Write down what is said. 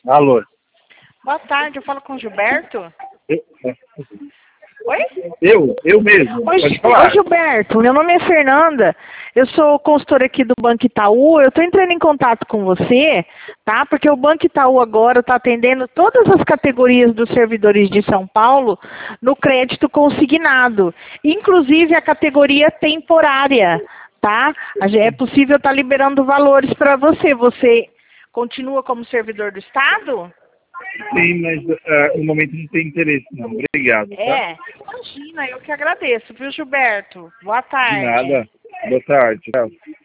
Alô? Boa tarde, eu falo com o Gilberto. Eu, Oi? eu mesmo, pode falar. Oi, Gilberto, meu nome é Fernanda, eu sou consultora aqui do Banco Itaú, eu estou entrando em contato com você, tá? Porque o Banco Itaú agora está atendendo todas as categorias dos servidores de São Paulo no crédito consignado, inclusive a categoria temporária, tá? É possível estar liberando valores para você. Você continua como servidor do Estado? Sim, mas no momento não tem interesse, não. Obrigado, tá? Imagina, eu que agradeço, viu, Gilberto? Boa De tarde. nada. Boa tarde. Tchau.